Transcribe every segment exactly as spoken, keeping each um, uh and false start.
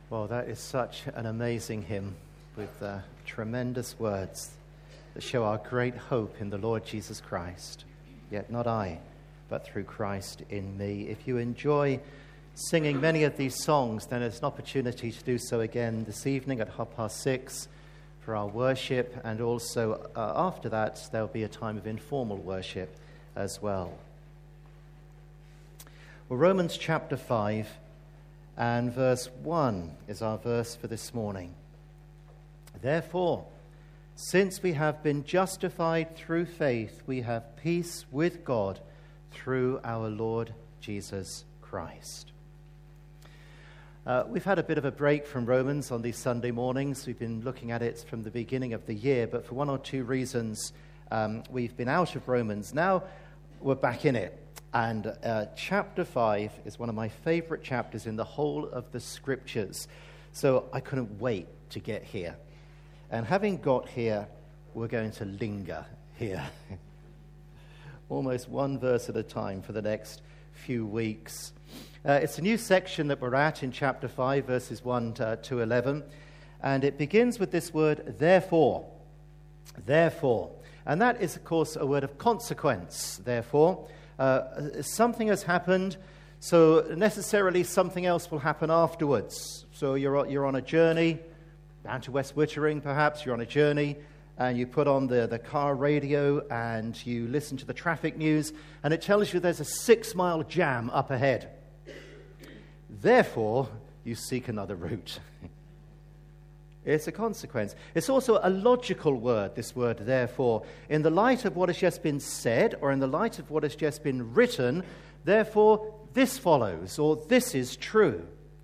Well, that is such an amazing hymn with uh, tremendous words that show our great hope in the Lord Jesus Christ. Yet not I, but through Christ in me. If you enjoy singing many of these songs, then it's an opportunity to do so again this evening at half past six for our worship, and also uh, after that there'll be a time of informal worship as well. Well, Romans chapter five and verse one is our verse for this morning. Therefore, since we have been justified through faith, we have peace with God through our Lord Jesus Christ. Uh, we've had a bit of a break from Romans on these Sunday mornings. We've been looking at it from the beginning of the year, but for one or two reasons, um, we've been out of Romans. Now we're back in it. And uh, chapter five is one of my favorite chapters in the whole of the Scriptures. So I couldn't wait to get here. And having got here, we're going to linger here. Almost one verse at a time for the next few weeks. Uh, it's a new section that we're at in chapter five, verses one to, to eleven. And it begins with this word, therefore. Therefore. And that is, of course, a word of consequence, therefore. Uh, something has happened, so necessarily something else will happen afterwards. So you're you're on a journey down to West Wittering, perhaps. You're on a journey, and you put on the, the car radio, and you listen to the traffic news, and it tells you there's a six-mile jam up ahead. Therefore, you seek another route. It's a consequence. It's also a logical word, this word, therefore. In the light of what has just been said, or in the light of what has just been written, therefore, this follows, or this is true.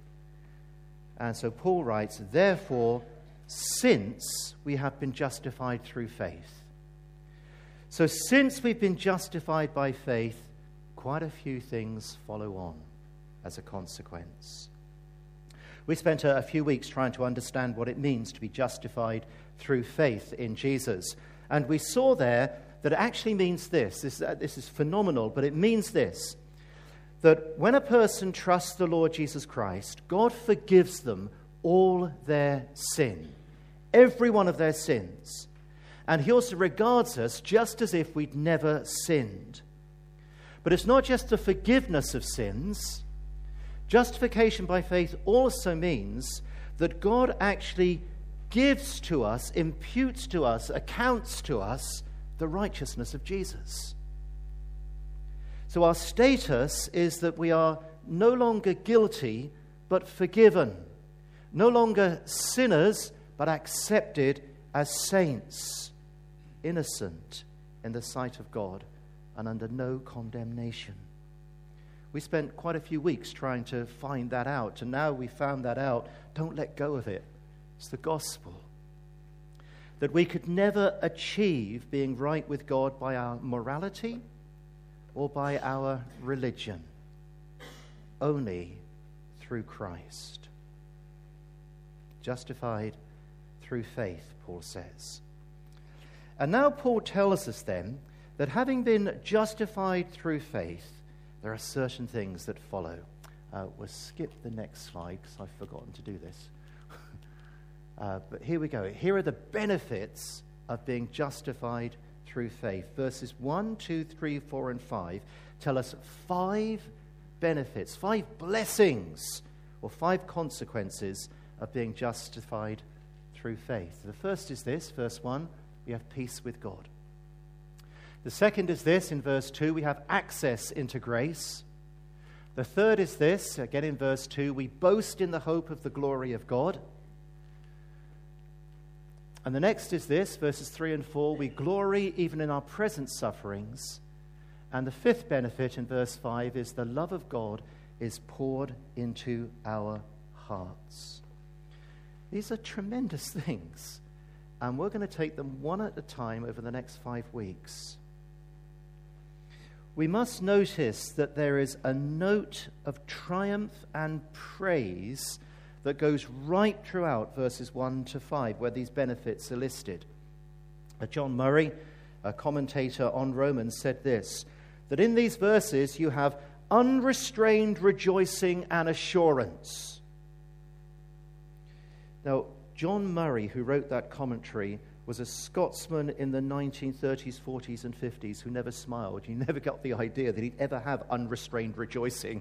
And so Paul writes, therefore, since we have been justified through faith. So since we've been justified by faith, quite a few things follow on as a consequence. We spent a, a few weeks trying to understand what it means to be justified through faith in Jesus. And we saw there that it actually means this. This, uh, this is phenomenal, but it means this. That when a person trusts the Lord Jesus Christ, God forgives them all their sin. Every one of their sins. And he also regards us just as if we'd never sinned. But it's not just the forgiveness of sins. Justification by faith also means that God actually gives to us, imputes to us, accounts to us the righteousness of Jesus. So our status is that we are no longer guilty, but forgiven. No longer sinners, but accepted as saints, innocent in the sight of God and under no condemnation. We spent quite a few weeks trying to find that out, and now we found that out. Don't let go of it. It's the gospel. That we could never achieve being right with God by our morality or by our religion. Only through Christ. Justified through faith, Paul says. And now Paul tells us then that having been justified through faith, there are certain things that follow. Uh, we'll skip the next slide because I've forgotten to do this. uh, but here we go. Here are the benefits of being justified through faith. Verses one, two, three, four, and five tell us five benefits, five blessings, or five consequences of being justified through faith. The first is this, verse one, we have peace with God. The second is this, in verse two, we have access into grace. The third is this, again in verse two, we boast in the hope of the glory of God. And the next is this, verses three and four, we glory even in our present sufferings. And the fifth benefit in verse five is the love of God is poured into our hearts. These are tremendous things, and we're going to take them one at a time over the next five weeks. We must notice that there is a note of triumph and praise that goes right throughout verses one to five, where these benefits are listed. John Murray, a commentator on Romans, said this, that in these verses you have unrestrained rejoicing and assurance. Now, John Murray, who wrote that commentary, was a Scotsman in the nineteen thirties, forties, and fifties who never smiled. He never got the idea that he'd ever have unrestrained rejoicing.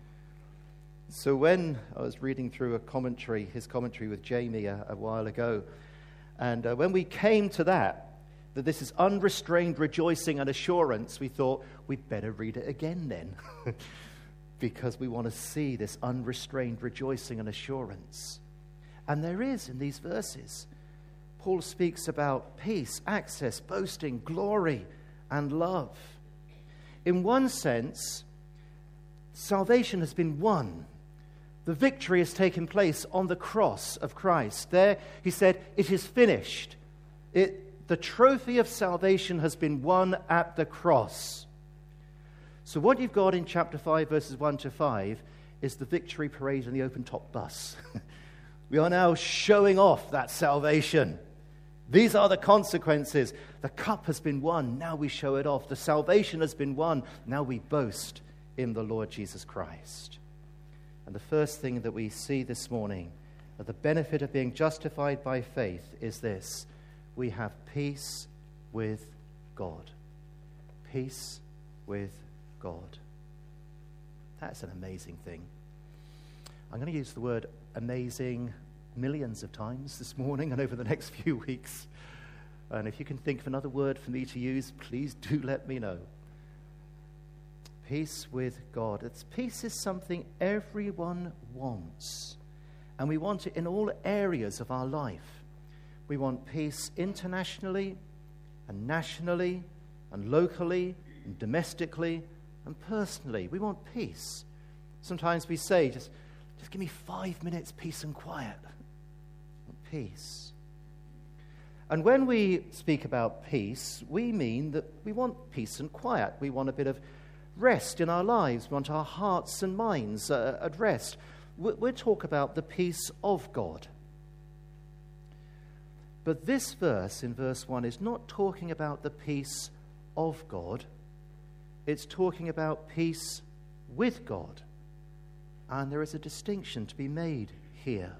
So when I was reading through a commentary, his commentary with Jamie a, a while ago, and uh, when we came to that, that this is unrestrained rejoicing and assurance, we thought we'd better read it again then, because we want to see this unrestrained rejoicing and assurance. And there is in these verses. Paul speaks about peace, access, boasting, glory, and love. In one sense, salvation has been won. The victory has taken place on the cross of Christ. There, he said, it is finished. It, the trophy of salvation has been won at the cross. So what you've got in chapter five, verses one to five, is the victory parade on the open-top bus. We are now showing off that salvation. These are the consequences. The cup has been won. Now we show it off. The salvation has been won. Now we boast in the Lord Jesus Christ. And the first thing that we see this morning, that the benefit of being justified by faith, is this: we have peace with God. Peace with God. That's an amazing thing. I'm going to use the word amazing millions of times this morning and over the next few weeks. And if you can think of another word for me to use, please do let me know. Peace with God. It's, peace is something everyone wants. And we want it in all areas of our life. We want peace internationally and nationally and locally and domestically and personally. We want peace. Sometimes we say, just, just give me five minutes peace and quiet. Peace. And when we speak about peace, we mean that we want peace and quiet. We want a bit of rest in our lives. We want our hearts and minds uh, at rest. We we'll talk about the peace of God. But this verse, in verse one, is not talking about the peace of God. It's talking about peace with God. And there is a distinction to be made here.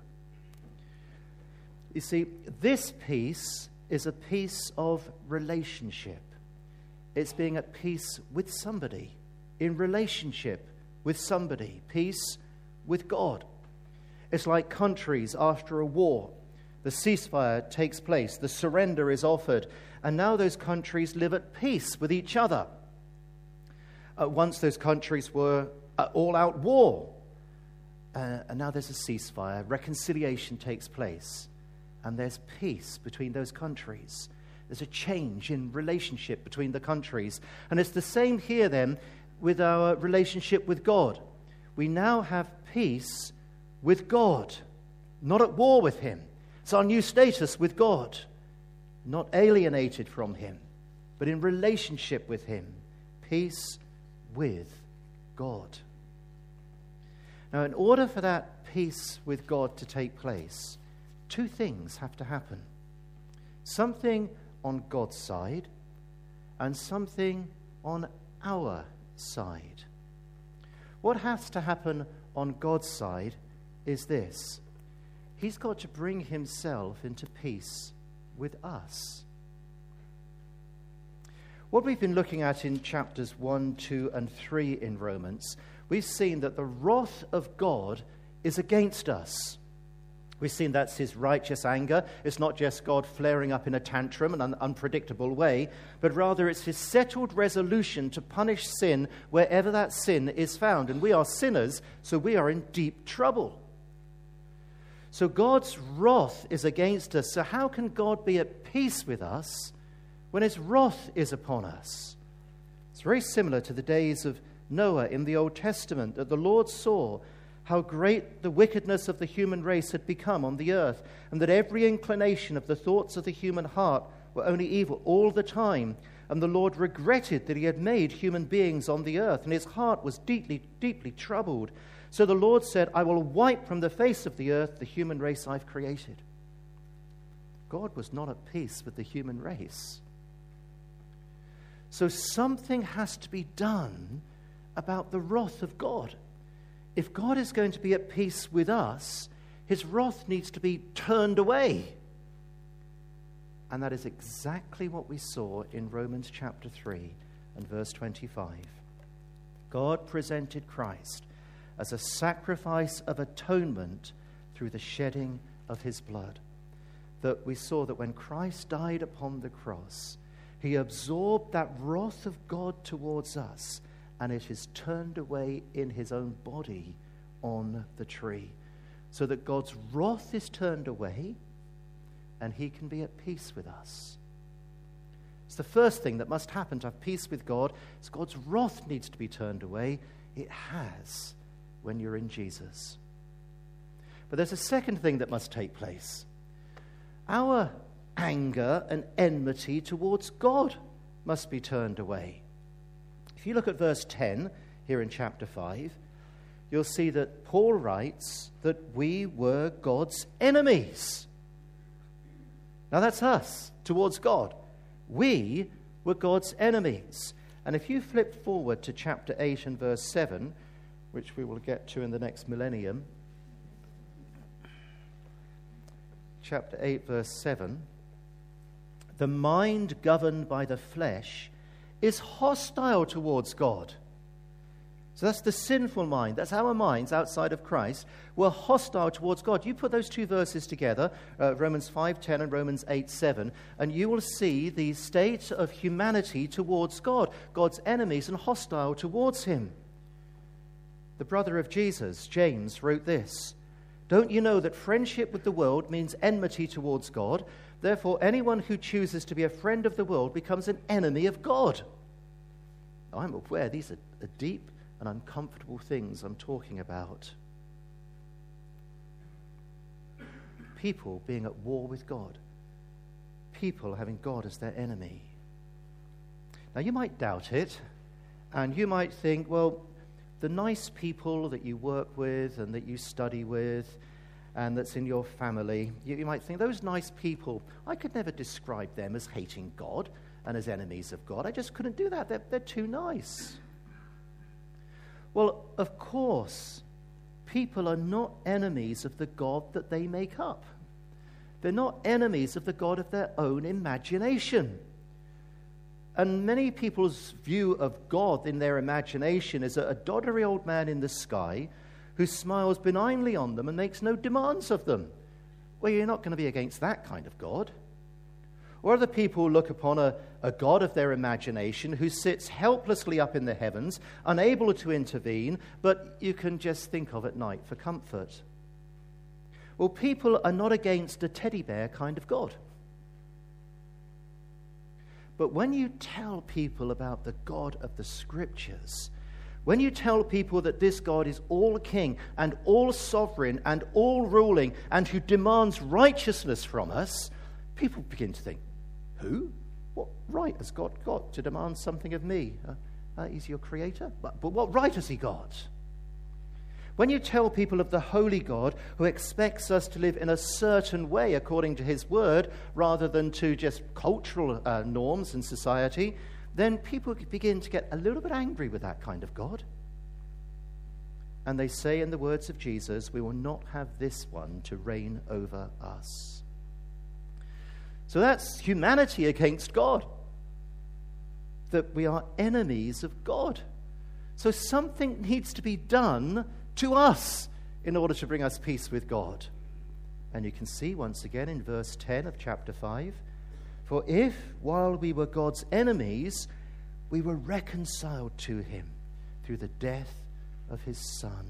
You see, this peace is a peace of relationship. It's being at peace with somebody, in relationship with somebody, peace with God. It's like countries after a war. The ceasefire takes place, the surrender is offered, and now those countries live at peace with each other. Uh, once those countries were at all-out war, uh, and now there's a ceasefire, reconciliation takes place. And there's peace between those countries. There's a change in relationship between the countries. And it's the same here then with our relationship with God. We now have peace with God, not at war with him. It's our new status with God, not alienated from him, but in relationship with him. Peace with God. Now, in order for that peace with God to take place, two things have to happen. Something on God's side and something on our side. What has to happen on God's side is this: he's got to bring himself into peace with us. What we've been looking at in chapters one, two, and three in Romans, we've seen that the wrath of God is against us. We've seen that's his righteous anger. It's not just God flaring up in a tantrum in an unpredictable way, but rather it's his settled resolution to punish sin wherever that sin is found. And we are sinners, so we are in deep trouble. So God's wrath is against us. So how can God be at peace with us when his wrath is upon us? It's very similar to the days of Noah in the Old Testament, that the Lord saw how great the wickedness of the human race had become on the earth, and that every inclination of the thoughts of the human heart were only evil all the time. And the Lord regretted that he had made human beings on the earth, and his heart was deeply, deeply troubled. So the Lord said, I will wipe from the face of the earth the human race I've created. God was not at peace with the human race. So something has to be done about the wrath of God. If God is going to be at peace with us, his wrath needs to be turned away. And that is exactly what we saw in Romans chapter three and verse twenty-five. God presented Christ as a sacrifice of atonement through the shedding of his blood. That we saw that when Christ died upon the cross, he absorbed that wrath of God towards us, and it is turned away in his own body on the tree. So that God's wrath is turned away, and he can be at peace with us. It's the first thing that must happen to have peace with God. Is God's wrath needs to be turned away. It has when you're in Jesus. But there's a second thing that must take place. Our anger and enmity towards God must be turned away. If you look at verse ten here in chapter five, you'll see that Paul writes that we were God's enemies. Now that's us towards God. We were God's enemies. And if you flip forward to chapter eight and verse seven, which we will get to in the next millennium, chapter eight, verse seven, the mind governed by the flesh is hostile towards God. So that's the sinful mind. That's our minds outside of Christ. We're hostile towards God. You put those two verses together, uh, Romans five ten and Romans eight seven, and you will see the state of humanity towards God, God's enemies and hostile towards him. The brother of Jesus, James, wrote this: "Don't you know that friendship with the world means enmity towards God? Therefore, anyone who chooses to be a friend of the world becomes an enemy of God." Now, I'm aware these are, are deep and uncomfortable things I'm talking about. People being at war with God. People having God as their enemy. Now, you might doubt it, and you might think, well, the nice people that you work with and that you study with and that's in your family, you, you might think, those nice people, I could never describe them as hating God and as enemies of God. I just couldn't do that. They're, they're too nice. Well, of course, people are not enemies of the God that they make up. They're not enemies of the God of their own imagination. And many people's view of God in their imagination is a, a doddery old man in the sky who smiles benignly on them and makes no demands of them. Well, you're not going to be against that kind of God. Or other people look upon a, a God of their imagination who sits helplessly up in the heavens, unable to intervene, but you can just think of at night for comfort. Well, people are not against a teddy bear kind of God. But when you tell people about the God of the Scriptures, when you tell people that this God is all king and all sovereign and all ruling and who demands righteousness from us, people begin to think, who? What right has God got to demand something of me? Uh, uh, he's your creator? But, but what right has he got? When you tell people of the holy God who expects us to live in a certain way according to his word rather than to just cultural uh, norms in society, then people begin to get a little bit angry with that kind of God. And they say in the words of Jesus, we will not have this one to reign over us. So that's humanity against God. That we are enemies of God. So something needs to be done to us in order to bring us peace with God. And you can see once again in verse ten of chapter five, for if, while we were God's enemies, we were reconciled to him through the death of his Son.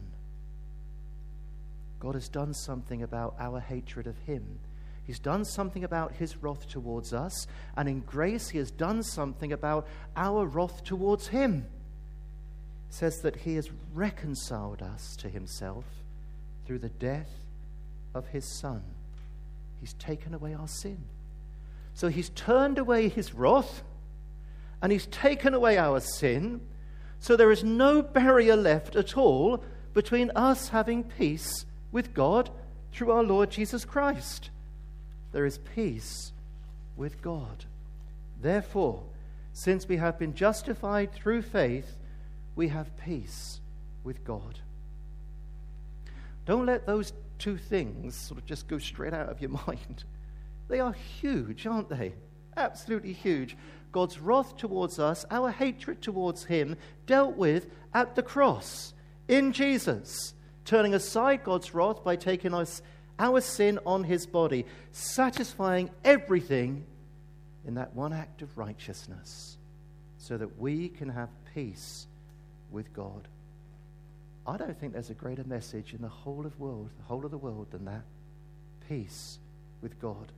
God has done something about our hatred of him. He's done something about his wrath towards us, and in grace he has done something about our wrath towards him. It says that he has reconciled us to himself through the death of his Son. He's taken away our sin. So he's turned away his wrath, and he's taken away our sin, so there is no barrier left at all between us having peace with God through our Lord Jesus Christ. There is peace with God. Therefore, since we have been justified through faith, we have peace with God. Don't let those two things sort of just go straight out of your mind. They are huge, aren't they? Absolutely huge. God's wrath towards us, our hatred towards him, dealt with at the cross, in Jesus, turning aside God's wrath by taking us, our sin on his body, satisfying everything in that one act of righteousness, so that we can have peace with God. I don't think there's a greater message in the whole of world, the whole of the world than that. Peace with God.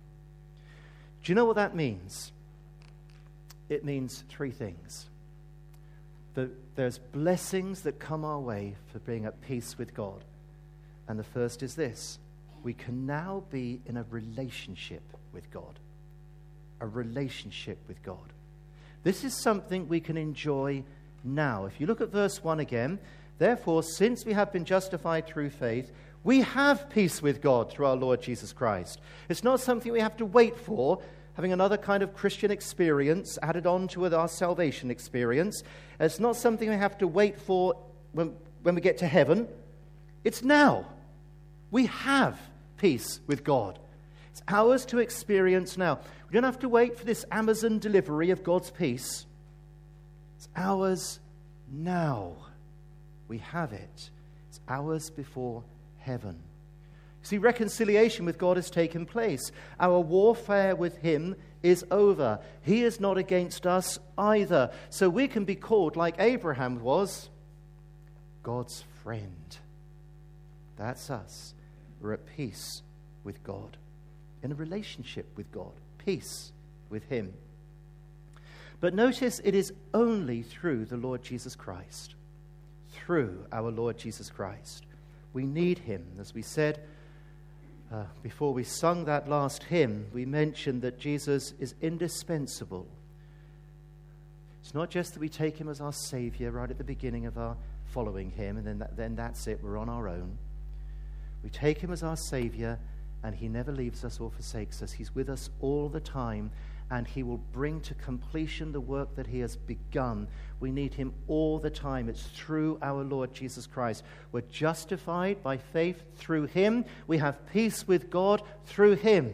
Do you know what that means? It means three things. The, there's blessings that come our way for being at peace with God. And the first is this: we can now be in a relationship with God. A relationship with God. This is something we can enjoy now. If you look at verse one again, therefore, since we have been justified through faith, we have peace with God through our Lord Jesus Christ. It's not something we have to wait for, having another kind of Christian experience added on to our salvation experience. It's not something we have to wait for when, when we get to heaven. It's now. We have peace with God. It's ours to experience now. We don't have to wait for this Amazon delivery of God's peace. It's ours now. We have it. It's ours before heaven. See, reconciliation with God has taken place. Our warfare with him is over. He is not against us either. So we can be called, like Abraham was, God's friend. That's us. We're at peace with God, in a relationship with God, peace with him. But notice it is only through the Lord Jesus Christ. Through our Lord Jesus Christ. We need him. As we said uh, before we sung that last hymn, we mentioned that Jesus is indispensable. It's not just that we take him as our Savior right at the beginning of our following him, and then, that, then that's it, we're on our own. We take him as our Savior, and he never leaves us or forsakes us. He's with us all the time, and he will bring to completion the work that he has begun. We need him all the time. It's through our Lord Jesus Christ. We're justified by faith through him. We have peace with God through him.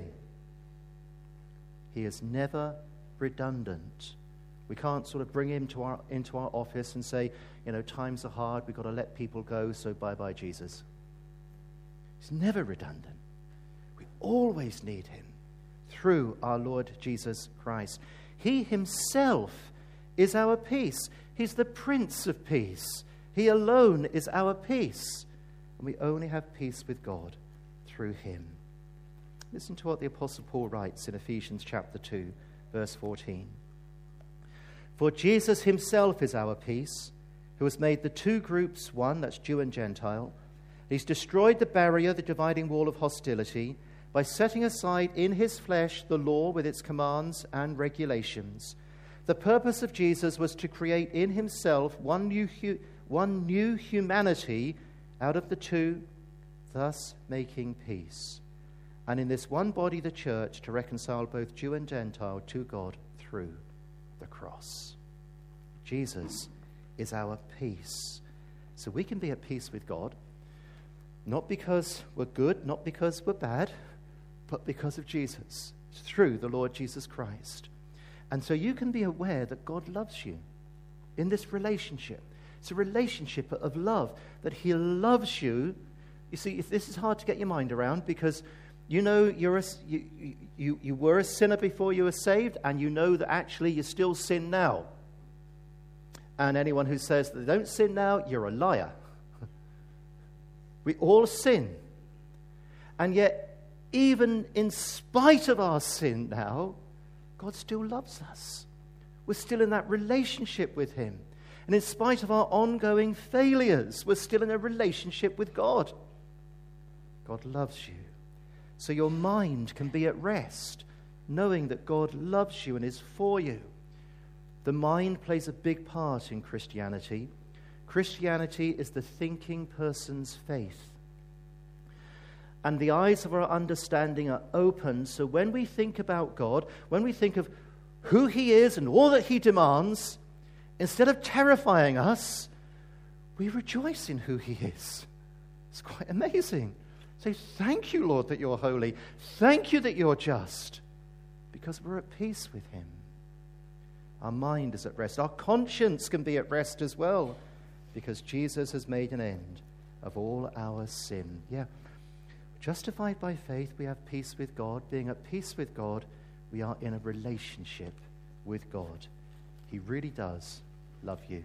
He is never redundant. We can't sort of bring him to our, into our office and say, you know, times are hard, we've got to let people go, so bye-bye Jesus. He's never redundant. We always need him. Through our Lord Jesus Christ. He himself is our peace. He's the Prince of Peace. He alone is our peace. And we only have peace with God through him. Listen to what the Apostle Paul writes in Ephesians chapter two, verse fourteen. For Jesus himself is our peace, who has made the two groups one, that's Jew and Gentile. He's destroyed the barrier, the dividing wall of hostility, by setting aside in his flesh the law with its commands and regulations. The purpose of Jesus was to create in himself one new, hu- one new humanity out of the two, thus making peace. And in this one body, the church, to reconcile both Jew and Gentile to God through the cross. Jesus is our peace. So we can be at peace with God, not because we're good, not because we're bad, but because of Jesus, through the Lord Jesus Christ. And so you can be aware that God loves you in this relationship. It's a relationship of love, that he loves you. You see, if this is hard to get your mind around, because you know you're a, you, you, you were a sinner before you were saved, and you know that actually you still sin now. And anyone who says that they don't sin now, you're a liar. We all sin. And yet, even in spite of our sin now, God still loves us. We're still in that relationship with him. And in spite of our ongoing failures, we're still in a relationship with God. God loves you. So your mind can be at rest, knowing that God loves you and is for you. The mind plays a big part in Christianity. Christianity is the thinking person's faith. And the eyes of our understanding are open, so when we think about God, when we think of who he is and all that he demands, instead of terrifying us, we rejoice in who he is. It's quite amazing. Say, thank you, Lord, that you're holy. Thank you that you're just. Because we're at peace with him. Our mind is at rest. Our conscience can be at rest as well. Because Jesus has made an end of all our sin. Yeah. Justified by faith, we have peace with God. Being at peace with God, we are in a relationship with God. He really does love you.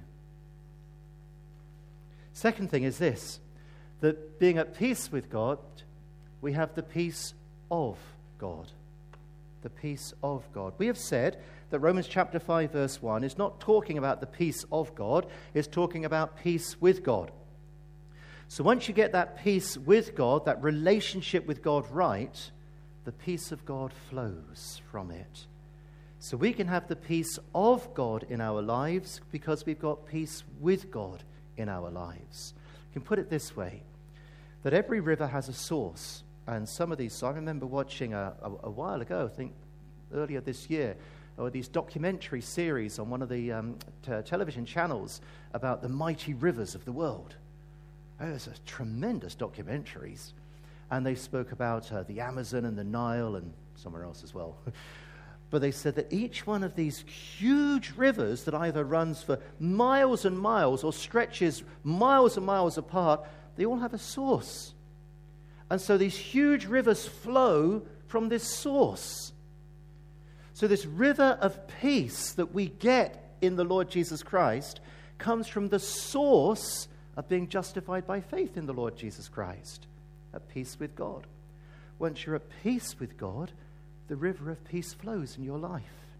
Second thing is this, that being at peace with God, we have the peace of God. The peace of God. We have said that Romans chapter five verse one is not talking about the peace of God, it's talking about peace with God. So once you get that peace with God, that relationship with God right, the peace of God flows from it. So we can have the peace of God in our lives because we've got peace with God in our lives. You can put it this way, that every river has a source. And some of these, so I remember watching a, a, a while ago, I think earlier this year, or these documentary series on one of the um, t- television channels about the mighty rivers of the world. Those are tremendous documentaries. And they spoke about uh, the Amazon and the Nile and somewhere else as well. But they said that each one of these huge rivers that either runs for miles and miles or stretches miles and miles apart, they all have a source. And so these huge rivers flow from this source. So this river of peace that we get in the Lord Jesus Christ comes from the source of being justified by faith in the Lord Jesus Christ, at peace with God. Once you're at peace with God, the river of peace flows in your life.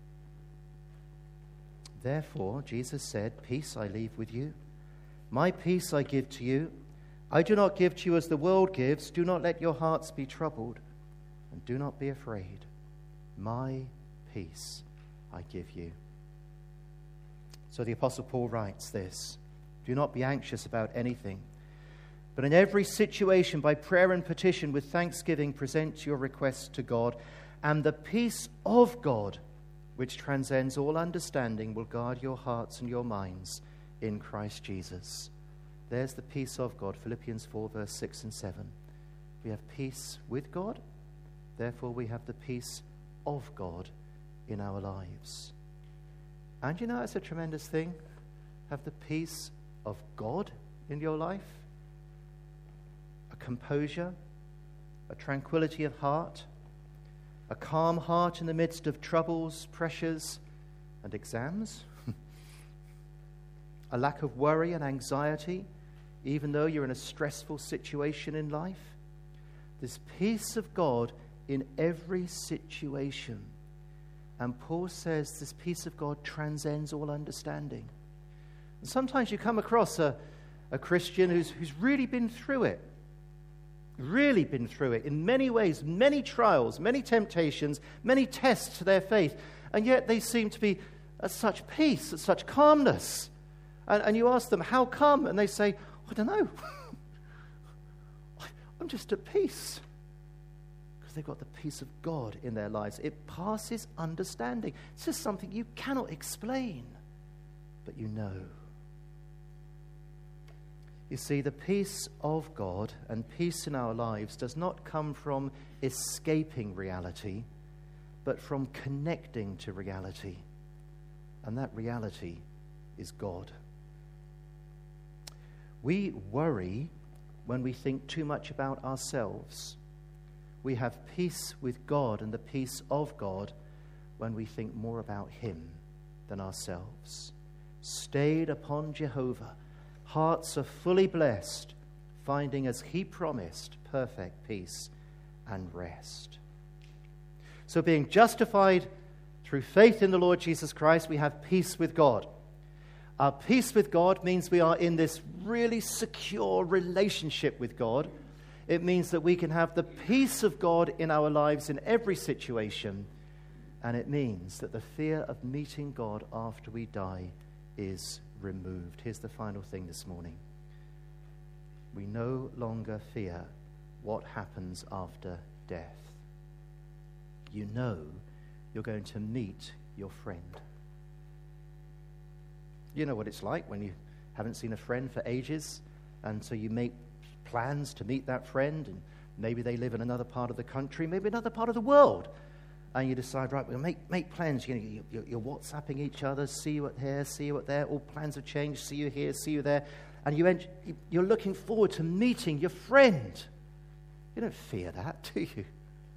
Therefore, Jesus said, peace I leave with you. My peace I give to you. I do not give to you as the world gives. Do not let your hearts be troubled, and do not be afraid. My peace I give you. So the Apostle Paul writes this, do not be anxious about anything, but in every situation, by prayer and petition, with thanksgiving, present your requests to God, and the peace of God, which transcends all understanding, will guard your hearts and your minds in Christ Jesus. There's the peace of God, Philippians four, verse six and seven. We have peace with God, therefore we have the peace of God in our lives. And you know, it's a tremendous thing. Have the peace of God in your life. A composure, a tranquility of heart, a calm heart in the midst of troubles, pressures, and exams. A lack of worry and anxiety, even though you're in a stressful situation in life. This peace of God in every situation. And Paul says this peace of God transcends all understanding. And sometimes you come across a, a Christian who's, who's really been through it. Really been through it in many ways, many trials, many temptations, many tests to their faith. And yet they seem to be at such peace, at such calmness. And, and you ask them, how come? And they say, I don't know. I'm just at peace. Because they've got the peace of God in their lives. It passes understanding. It's just something you cannot explain, but you know. You see, the peace of God and peace in our lives does not come from escaping reality, but from connecting to reality. And that reality is God. We worry when we think too much about ourselves. We have peace with God and the peace of God when we think more about Him than ourselves. Stayed upon Jehovah, hearts are fully blessed, finding as He promised perfect peace and rest. So being justified through faith in the Lord Jesus Christ, we have peace with God. Our peace with God means we are in this really secure relationship with God. It means that we can have the peace of God in our lives in every situation. And it means that the fear of meeting God after we die is removed. Here's the final thing this morning. We no longer fear what happens after death. You know you're going to meet your friend. You know what it's like when you haven't seen a friend for ages, and so you make plans to meet that friend, and maybe they live in another part of the country, maybe another part of the world. And you decide, right, we'll make, make plans. You know, you're, you're WhatsApping each other, see you at here, see you at there. All plans have changed, see you here, see you there. And you ent- you're looking forward to meeting your friend. You don't fear that, do you?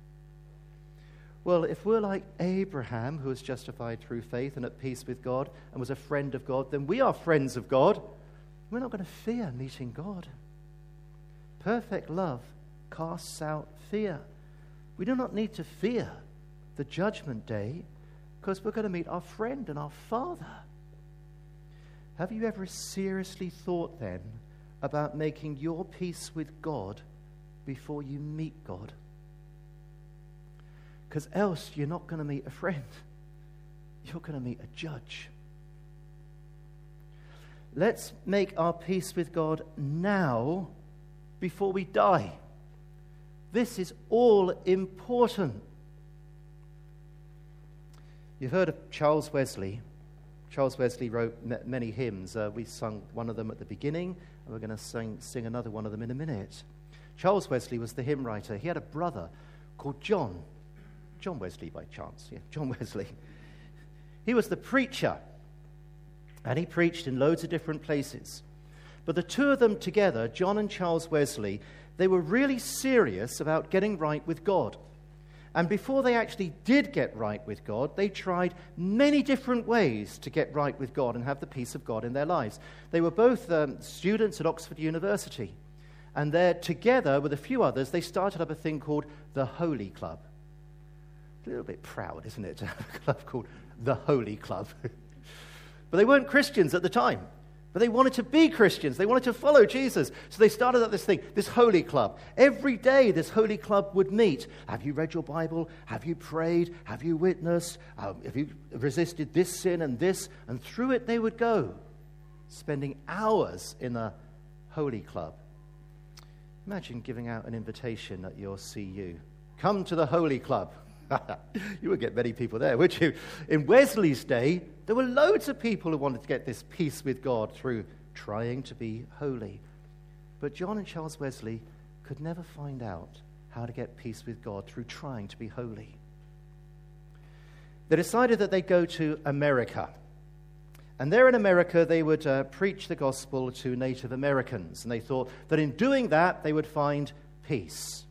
Well, if we're like Abraham, who was justified through faith and at peace with God and was a friend of God, then we are friends of God. We're not going to fear meeting God. Perfect love casts out fear. We do not need to fear the judgment day because we're going to meet our friend and our Father. Have you ever seriously thought then about making your peace with God before you meet God? Because else you're not going to meet a friend. You're going to meet a judge. Let's make our peace with God now before we die. This is all important. You've heard of Charles Wesley. Charles Wesley wrote many hymns. Uh, we sung one of them at the beginning, and we're going to sing, sing another one of them in a minute. Charles Wesley was the hymn writer. He had a brother called John. John Wesley by chance. Yeah, John Wesley. He was the preacher, and he preached in loads of different places. But the two of them together, John and Charles Wesley, they were really serious about getting right with God. And before they actually did get right with God, they tried many different ways to get right with God and have the peace of God in their lives. They were both um, students at Oxford University. And there, together with a few others, they started up a thing called the Holy Club. A little bit proud, isn't it, to have a club called the Holy Club? But they weren't Christians at the time. But they wanted to be Christians. They wanted to follow Jesus. So they started up this thing, this Holy Club. Every day this Holy Club would meet. Have you read your Bible? Have you prayed? Have you witnessed? Um, have you resisted this sin and this? And through it they would go, spending hours in the Holy Club. Imagine giving out an invitation at your C U. Come to the Holy Club. You would get many people there, would you? In Wesley's day, there were loads of people who wanted to get this peace with God through trying to be holy. But John and Charles Wesley could never find out how to get peace with God through trying to be holy. They decided that they'd go to America. And there in America, they would uh, preach the gospel to Native Americans. And they thought that in doing that, they would find peace.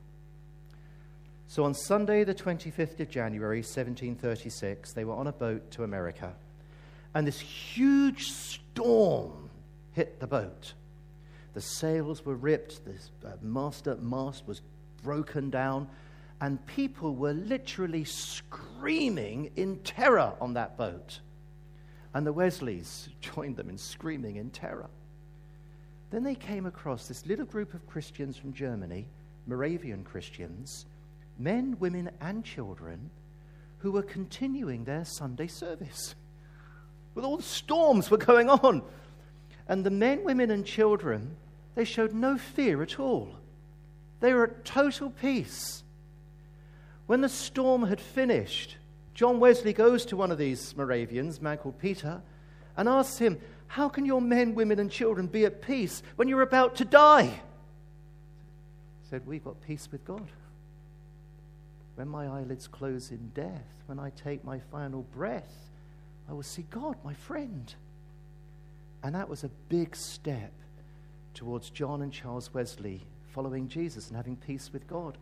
So on Sunday, the twenty-fifth of January, seventeen thirty-six, they were on a boat to America. And this huge storm hit the boat. The sails were ripped, the uh, master mast was broken down, and people were literally screaming in terror on that boat. And the Wesleys joined them in screaming in terror. Then they came across this little group of Christians from Germany, Moravian Christians, men, women, and children, who were continuing their Sunday service. With all the storms were going on. And the men, women, and children, they showed no fear at all. They were at total peace. When the storm had finished, John Wesley goes to one of these Moravians, a man called Peter, and asks him, how can your men, women, and children be at peace when you're about to die? He said, we've got peace with God. When my eyelids close in death, when I take my final breath, I will see God, my friend. And that was a big step towards John and Charles Wesley following Jesus and having peace with God.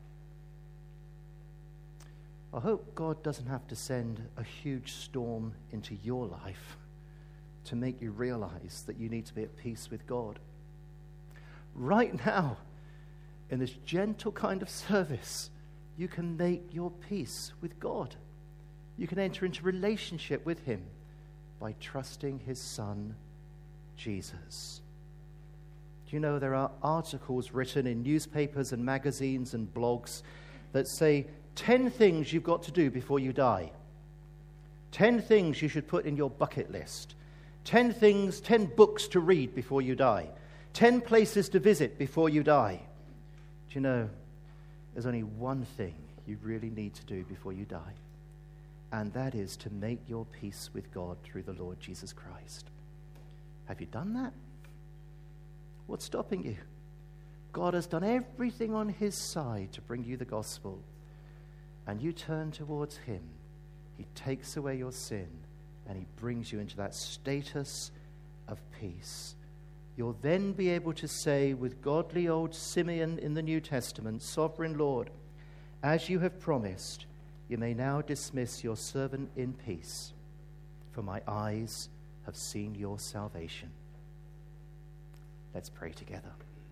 I hope God doesn't have to send a huge storm into your life to make you realize that you need to be at peace with God. Right now, in this gentle kind of service, you can make your peace with God. You can enter into relationship with him by trusting his Son, Jesus. Do you know there are articles written in newspapers and magazines and blogs that say ten things you've got to do before you die. ten things you should put in your bucket list. ten things, ten books to read before you die. ten places to visit before you die. Do you know, there's only one thing you really need to do before you die, and that is to make your peace with God through the Lord Jesus Christ. Have you done that? What's stopping you? God has done everything on his side to bring you the gospel, and you turn towards him, he takes away your sin and he brings you into that status of peace. You'll then be able to say with godly old Simeon in the New Testament, Sovereign Lord, as you have promised, you may now dismiss your servant in peace, for my eyes have seen your salvation. Let's pray together.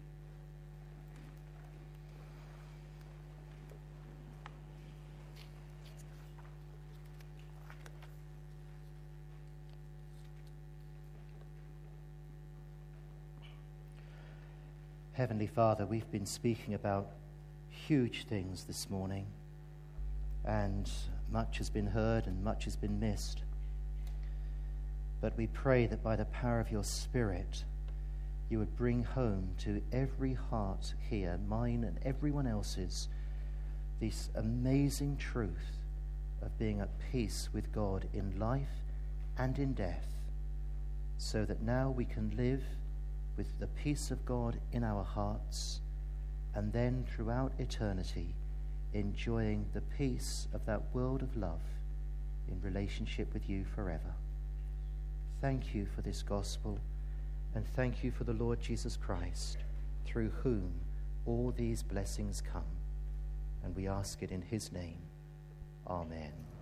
Heavenly Father, we've been speaking about huge things this morning, and much has been heard and much has been missed. But we pray that by the power of your Spirit, you would bring home to every heart here, mine and everyone else's, this amazing truth of being at peace with God in life and in death, so that now we can live with the peace of God in our hearts, and then throughout eternity enjoying the peace of that world of love in relationship with you forever. Thank you for this gospel, and thank you for the Lord Jesus Christ, through whom all these blessings come. And we ask it in his name. Amen.